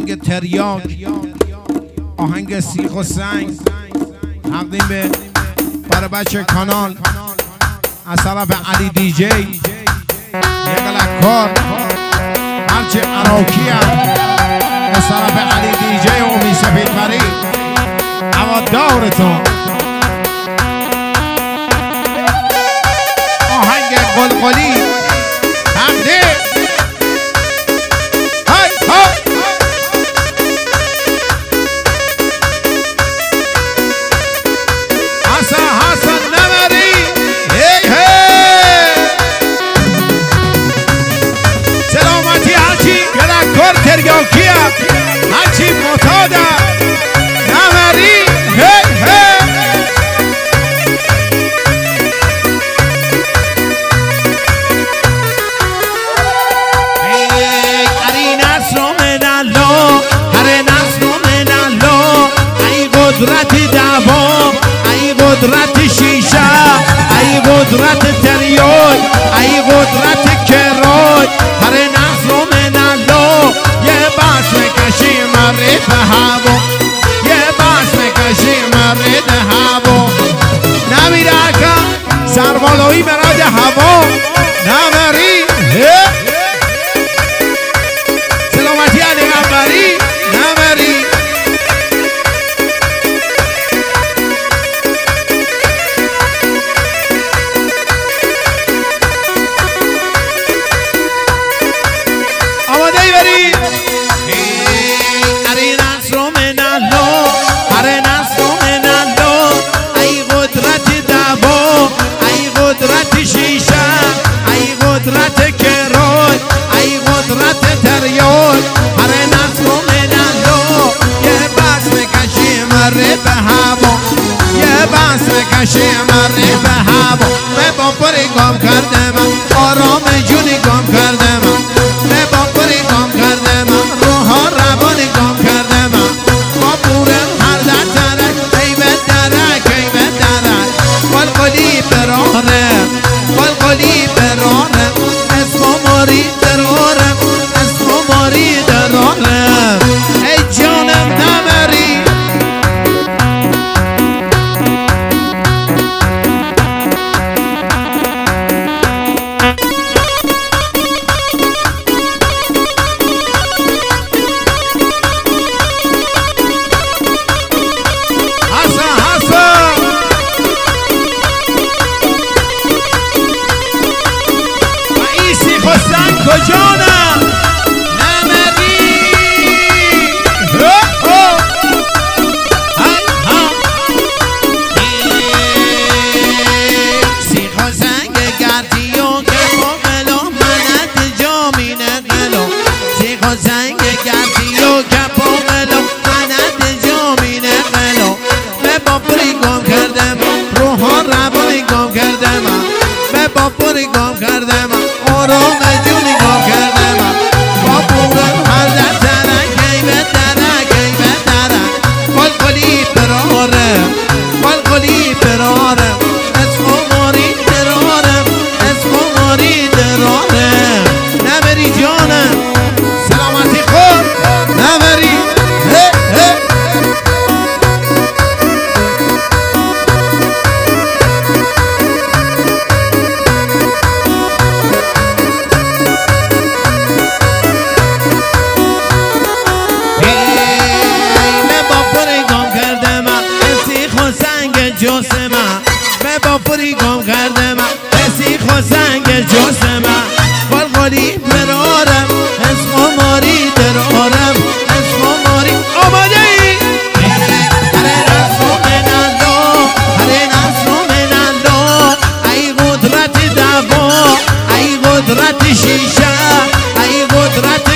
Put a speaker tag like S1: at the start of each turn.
S1: آهنگ تریاک، آهنگ سیخ و سنگ تقدیم به برای بچه کانال از طرف علی دی جی، یک لکار هرچه عراقی هم از طرف علی دی جی و امی سفید پری اما دورتون. آهنگ قلقلی تقدیم تریاکیه هرچی معتاده نمری هی هی اری نصر من الله، هر نصر من الله، ای قدرت دوام، ای قدرت شیشه، ای قدرت تریاک، ای قدرت کرای، هر نصر من الله یه باش میکشی مرد هوا، یه باش میکشی مرد هوا، نمیره که سربالایی مرد هوا نمری سلامتی علی غنبری نمری. آماده ای بری قدرت کرای، ای قدرت تریاک، هر نصر من الله یه بس میکشی مرد به هوا، یه بس میکشی مرد به هوا. به باپری گام کرده من آرام جونی گام کرده من، به باپری گام کرده من روحا روانی گام کرده من، با پورم هر در درک ای به درک ای به درک قلقلی براره قلقلی براره ماری درارم اسم ماری درارم ای جانم نمری. کجانم نمری سیخ و زنگ گردی و که پاقلو منت جامی نقلو، سیخ و زنگ گردی و که پاقلو منت جامی نقلو، به باپری گم کردم روحا روانی گم کردم، به باپری گم کردم آرام جونی گم کردم، با پورم هر در درک ای به درک ای به درک قلقلی برارم قلقلی برارم اسم ماری درارم اسم ماری درارم نبری جانم سلامتی خود نبری جسمه به باپری گم کرده من سیخ و زنگ جسمه قلقلی برارم اسم ماری درارم اسم ماری. آماده ای؟ هر نصر من الله، هر نصر من الله، ای قدرت دوا، ای قدرت شیشه، ای قدرت